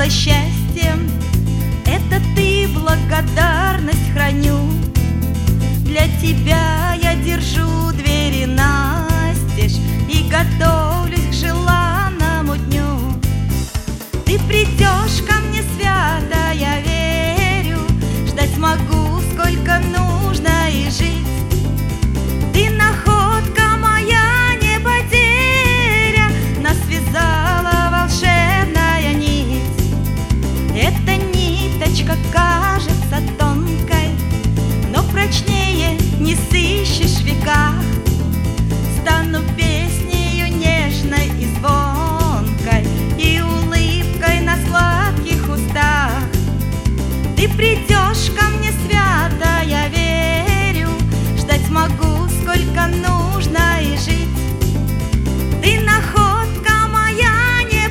сделай счастьем. Это ты, благодарность храню. Для тебя я держу двери настежь и готовлюсь к желанному дню. Ты придешь ко мне свято, я верю, ждать могу, сколько нужно и жить. Ты находка моя, не потеря, нас связала волшебная нить. Эта ниточка кажется тонкой, но прочнее не сыщешь в веках. Стану песнею нежной и звонкой, и улыбкой на сладких устах. Ты придешь ко мне свято, я верю, ждать могу, сколько нужно и жить. Ты находка моя, не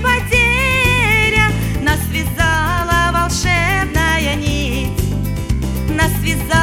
потеря, нас связала волшебная нить. Нас связала